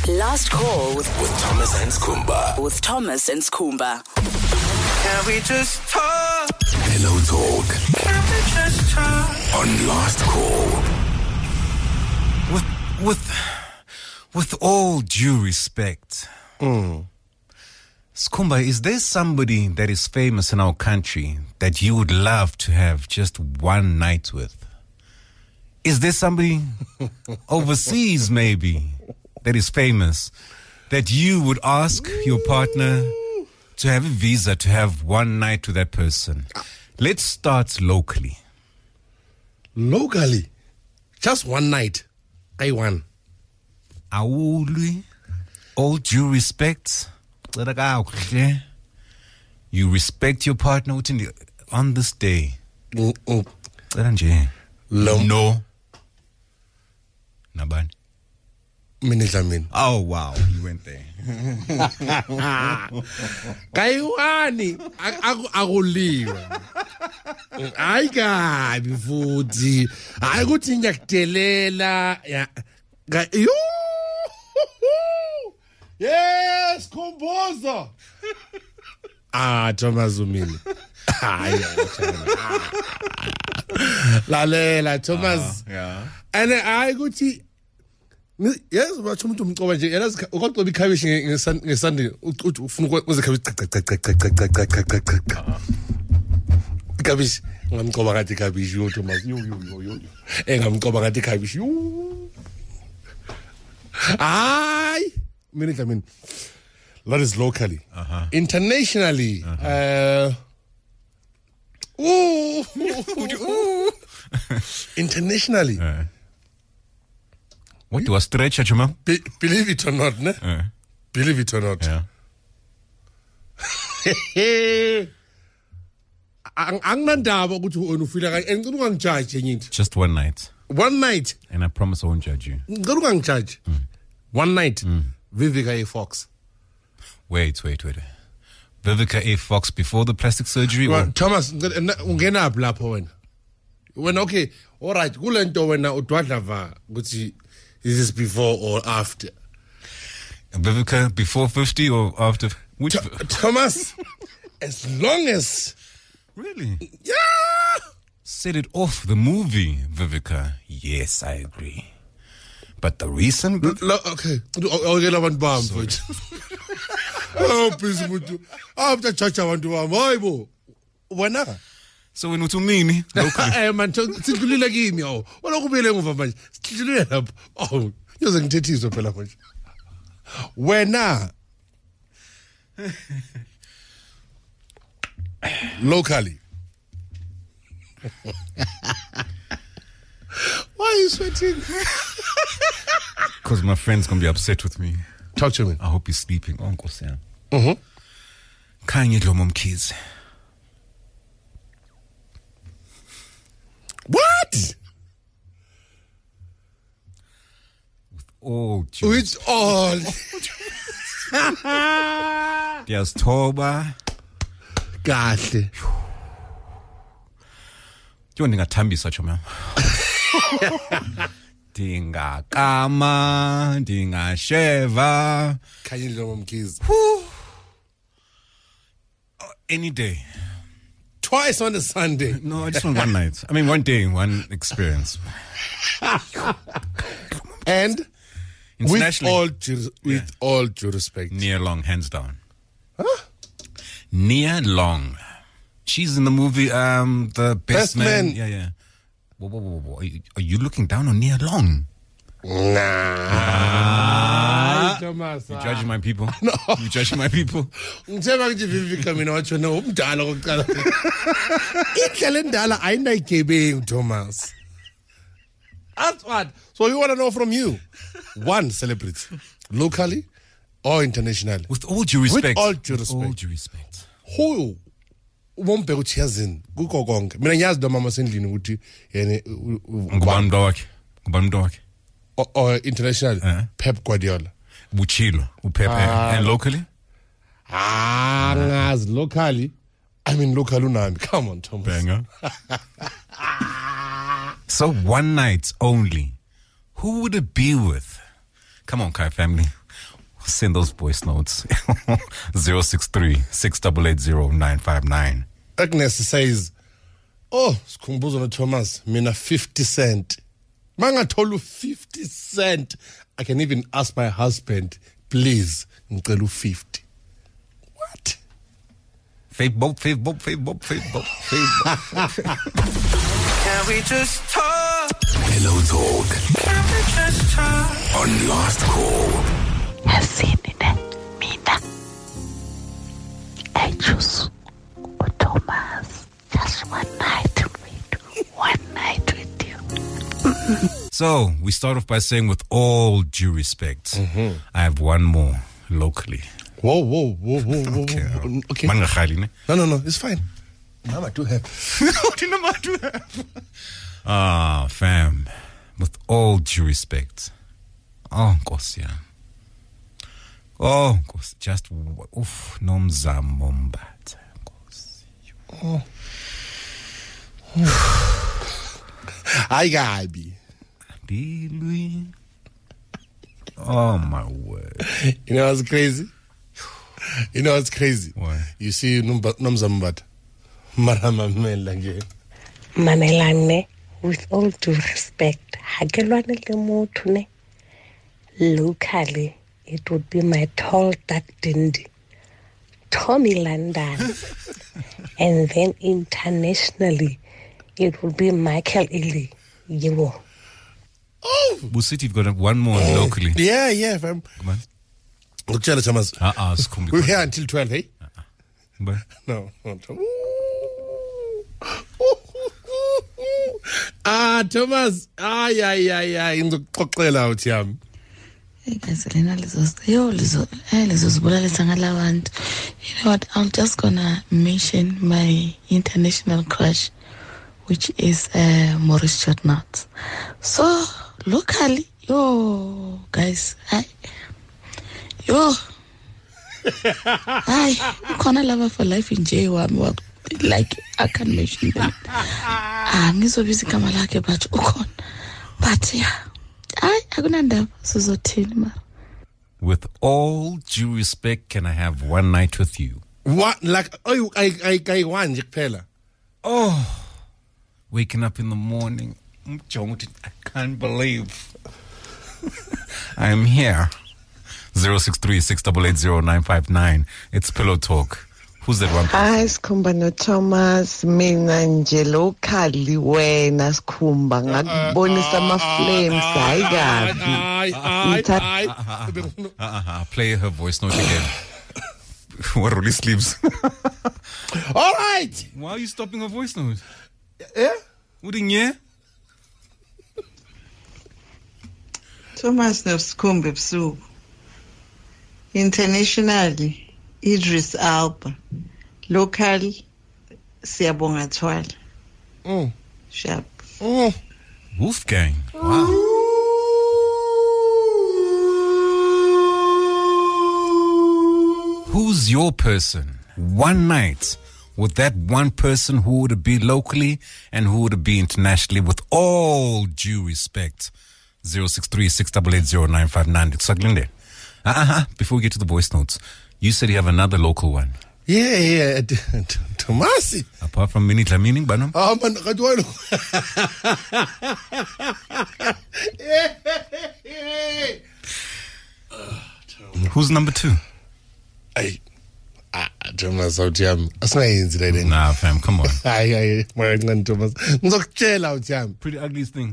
Last call with Thomas and Skumba. Can we just talk? Hello Talk. Can we just talk? On Last Call. With all due respect, Skumba, is there somebody that is famous in our country that you would love to have just one night with? Is there somebody overseas maybe that is famous that you would ask your partner to have a visa to have one night with that person? Let's start locally. Locally? Just one night. I won. Awuli, all due respect, you respect your partner on this day. No. Nabani. Oh wow, you went there. Kaiwani akuliwa. Hayi kabi futhi. Hayi ukuthi ngiyakudelela ya. Yes, composer. Thomas Umini. Lalela Thomas. Yeah. And I go to yes, but umuntu umcoba nje yena ukwaqoba ikhabishi ngeSunday ufuna ukwenza ikhabishi ngamcoba ngathi ikhabishi yo Thomas yo engamcoba ngathi ikhabishi yo ay mina that is locally. Internationally internationally. What do I stretch at you, man? Believe it or not, ne? Believe it or not. Yeah. Angnandaba ukuthi ufila kanje ngicela ungangijudge ngithi. Just one night. One night. And I promise I won't judge you. Ngicela ungangijudge. One night. Vivica A. Fox. Wait. Vivica A. Fox before the plastic surgery? Well, Thomas, ungena apha lapho wena. When okay, all right, kulento wena udwadlava ukuthi is this before or after? Vivica before 50 or after? Which Thomas, as long as really? Yeah. Set it off the movie, Vivica. Yes, I agree. But the recent okay. Okay, labantu bami mfowethu. Oh, please mutu. After chacha abantu bami, hayibo. Wena so when uthumini locally man sidlulile kimi awu wena kubile ngoba manje sidlulile lapho awu ngiyoze ngithethiswe phela manje wena locally why are you sweating? Because my friend's gonna be upset with me. Talk to me. I hope he's sleeping. Uncle Sam. Kanye Dlomo Mkhize. What? With all. There's Toba. Kahle. Do you want to tambi such a man? Dinga kama, dinga sheva. Kanye Dlomo Mkhize. Any day. Twice on a Sunday. No, I just want one night. I mean, one day, one experience. And with all due respect, Nia Long, hands down. Huh? Nia Long. She's in the movie, The Best Man. Yeah. Whoa. Are you looking down on Nia Long? Nah. Thomas, you judging my people? No. You judging my people? Ngithemba ukuthi Vivica mina wathi no umdala kokuqala. Indlela endala ayinayigebengu Thomas. That's what. So we want to know from you. One celebrity, locally or internationally. With all due respect. With all due respect. Who umombheka uthi yazini kukho konke. Mina ngiyazi lo mama sendlini ukuthi yena ngubani wakhe. Or international, Pep Guardiola. Buchilo, Pep. And locally? As locally. I mean, local unami. Come on, Thomas. Banger. So one night only. Who would it be with? Come on, Kai family. send those voice notes. 063-688-0959. Agnes says, oh, sikhumbuzo no Thomas, mina 50 cent. Mangatolu 50 cent. I can even ask my husband, please, ngicela 50. What? Facebook. Can we just talk? Pillow Talk Can we just talk? on Last Call. Yasinine mina I choose Thomas just one night with you. So, we start off by saying, with all due respect, I have one more locally. Whoa. Okay. Mangakhali, ne? No, it's fine. Mama do have. Fam, with all due respect. Oh, Nkosi yami. Oh, Nkosi, just nomzamo mbatha, Nkosi. Hayi kabi. Bilwi. Oh my word. You know what's crazy? Why? You see Nomzambat. Maramamela nje. Manelane, with all due respect, hakelwane le motho ne. Locally, it would be my tall dark dindi, Tommy London. And then internationally, it would be Michael Ealy. You. Oh! Busiti, you've got one more locally. Yeah, fam. Come on. Look, Thomas. We're here until 12, hey? But No. Thomas. Ngizokuxoxela uthi yami. Lena lezo zibulalisa ngalabantu. You know what, I'm just gonna mention my international crush, which is Maurice Jotnat. So locally, guys, khona lava for life in J wami, like I can't mention them. Ngizobiza igama lakhe but ukhona. But yeah, akunandaba sizothini mara. with all due respect, can I have one night with you? What? Like, I want kuphela. Oh, waking up in the morning. I can't believe I am here. 063-688-0959. It's Pillow Talk. Who's that one? Hi, Skhumba no Thomas. Mina nje locally wena Skhumba ngakubonisa ama-flames hayi kabi. Play her voice note again. What really sleeps? All right. Why are you stopping her voice note? Yeah? Udinye? Thomas Skhumba ebusuku. Internationally, Idris Alba. Local, Siyabonga Thwala. Sharp. Wolfgang. Wow. Who's your person? One night with that one person, who would it be locally and who would it be internationally, with all due respect? 063-688-0959. It's Saglinde. Before we get to the voice notes, you said you have another local one. Yeah. Tomasi. Apart from Mini Tlamini, Banam? Oh, man, Who's number two? Hey, Thomas, uthi yami asingayenzi le nto. Nah, fam, come on. Hayi, manje Thomas. Ngizokutshela uthi yami. Pretty ugliest thing.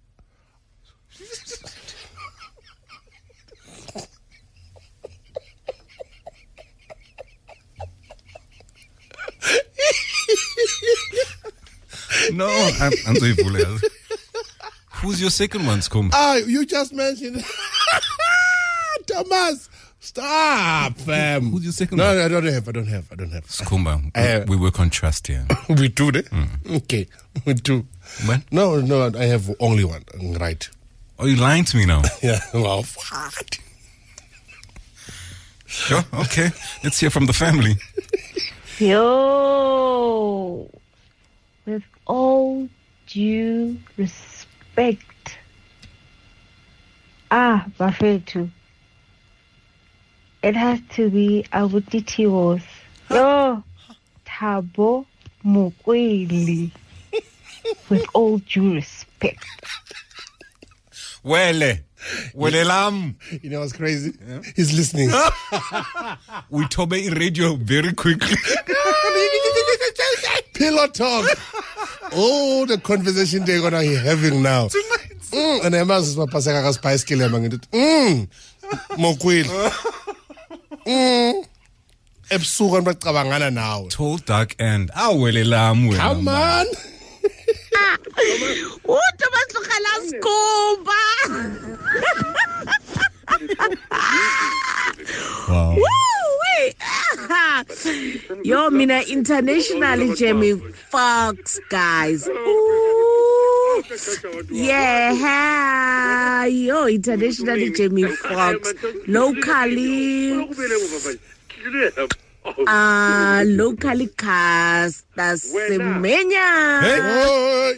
No, I'm so full. Who's your second one, Skhumba? You just mentioned Thomas. Stop, fam. Who's your second No, one? I don't have. Skhumba, we work on trust here. We do that? Okay, we do. What? No, I have only one. Right. Oh, you lying to me now? Yeah, well, what? Sure, okay. Let's hear from the family. Yo, with all due respect, Bafethu, It has to be Abuti Tiwos. Yo, Thabo Mokweli. With all due respect. Wele lam. You know what's crazy? Yeah. He's listening. We told me radio very quickly. Pillow talk. Oh, the conversation they're gonna be having now. And I must pasaka spice killer mangit. Mokweli. Ebusuku bacabangana nawe. Tall, dark, and wele lam. Come on. Wow. Yo, mina international Jamie Fox, guys. Ooh. Yeah. Yo, international Jamie Fox. Locally. Locally cast as Semenya. Hey.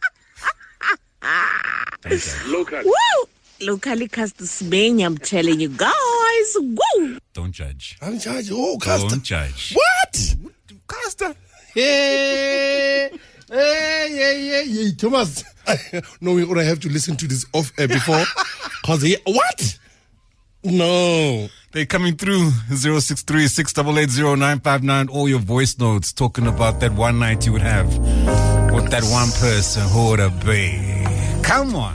Woo! Locally cast the Semenya, I'm telling you guys. Woo! Don't judge. I'm judging. Oh, Caster. Don't judge. What? Caster. Hey. Thomas. No, we're going to have to listen to this off air before. Because what? No. They're coming through 063-688-0959. All your voice notes talking about that one night you would have with that one person who would have been. Come on.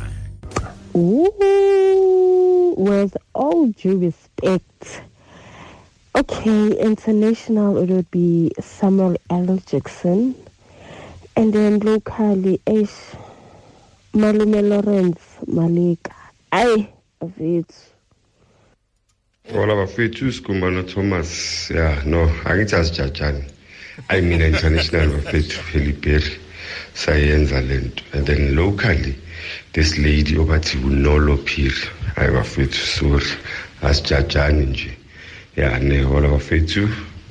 Ooh, with all due respect. Okay, international, it would be Samuel L. Jackson. And then locally, Malume Lawrence Malika. I of it. All of Fetu, Skumbano Thomas. Yeah, no, I get as Jajani. I mean, international of Fetu, Felipe, Sayenza Land. And then locally, this lady over to Nolo Pir. I was Fetu, Sur, as Jajani. Yeah, ne, all of Fetu.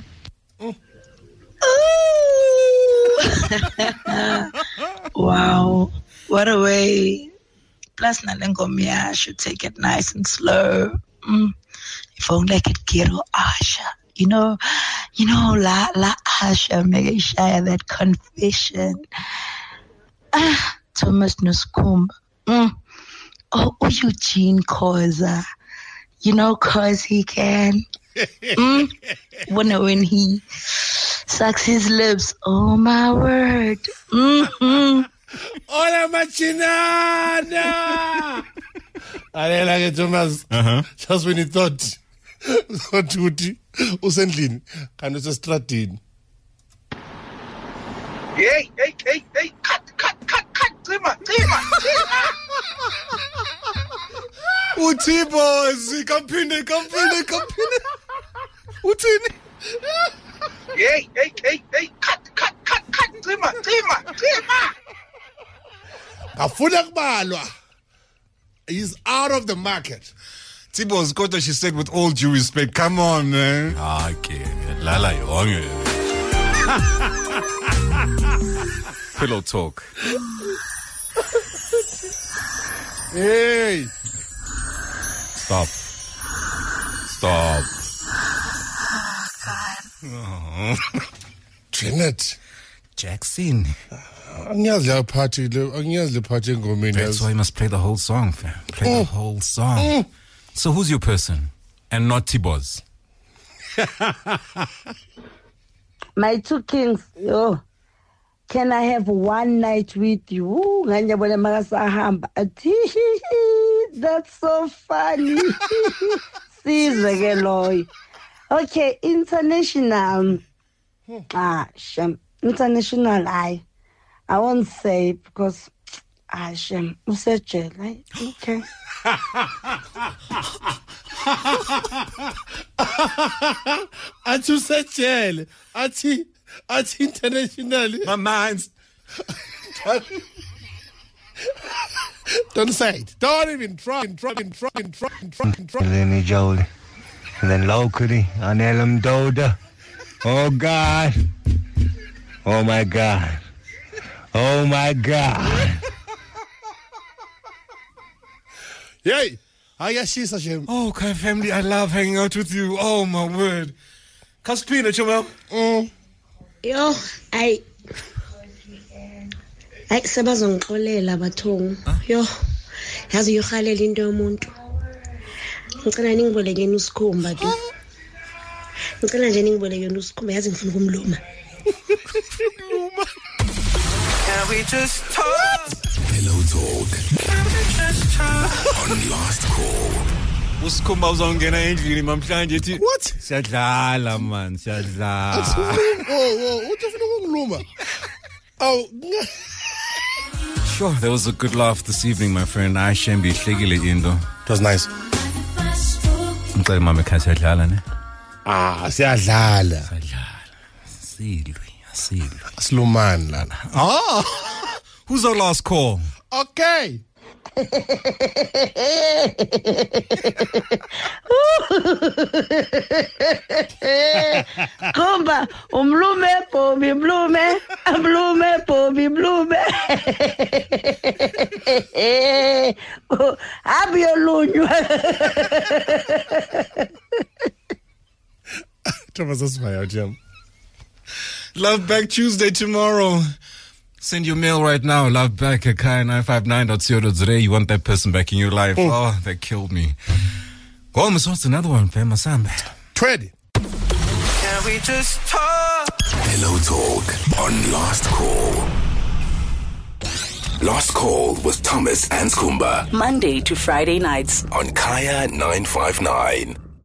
Wow, what a way. Plus, Nalengomia should take it nice and slow. If only I could get Asha. You know, la Asha, make sure that confession. Thomas Nuskumba. Oh, Eugene Koza. You know, cause he can. When he sucks his lips. Oh, my word. Hola, machinada. I like Thomas. Just when he thought Uti, usendlini, kanti usestradini. Hey, cut. Cima. Uthi kaphinde. Uthini? Hey, cut. Cima. Afuna kubalwa. He's out of the market. Tibo's Kota, she said with all due respect, come on, man. Okay, Lala yonke. Pillow talk. Hey. Stop. Oh, Janet. Jackson. Angiyazi le party engomeni. That's why you must play the whole song, fam. Play the whole song. So who's your person? And not Tibo's. My two kings, yo. Can I have one night with you? That's so funny. Okay, international. Shem. International, I won't say because Shem. Okay. Ati usejele. Ati international. My mind's. Don't say it. Don't even try. And then Jolly. And then locally, on Elam Doda. Oh, God. Oh, my God. Yay. Ayashisa Shem. Oh, Kai family, I love hanging out with you. Oh, my word. Kaspina, Chumel. Yo, ay sebazongixolela bathong. Yo, yazi uyohalela into yomuntu. Ngicela ningiboleke usikhumba tu. Ngicela nje ningiboleke usikhumba yazi ngifuna ukumluma. Can we just talk? Pillow Talk. Can we just talk? On Last Call. Usikhumba uzongena endlini mamhlanje ethi what? Siyadlala man, siyadlala. Ufuna ukungiluma? Oh. Sure, there was a good laugh this evening, my friend. I shembi hlekile into. It was nice. Ngicela mama ekhaya siyadlala ne? Siyadlala. Silwe. Slumani lana. Who's our last call? Okay. Kumba, umlume, Bobby Blume, Blume, Bobby Blume. Abiolunyu. Thomas, that's my Jim. Love Back Tuesday tomorrow. Send your mail right now. Love back at kai959.co.za. You want that person back in your life. Oh, that killed me. Go on, what's another one, fam? Tread. Can we just talk? Pillow Talk on Last Call. Last Call with Thomas and Skumba. Monday to Friday nights on Kaya 959.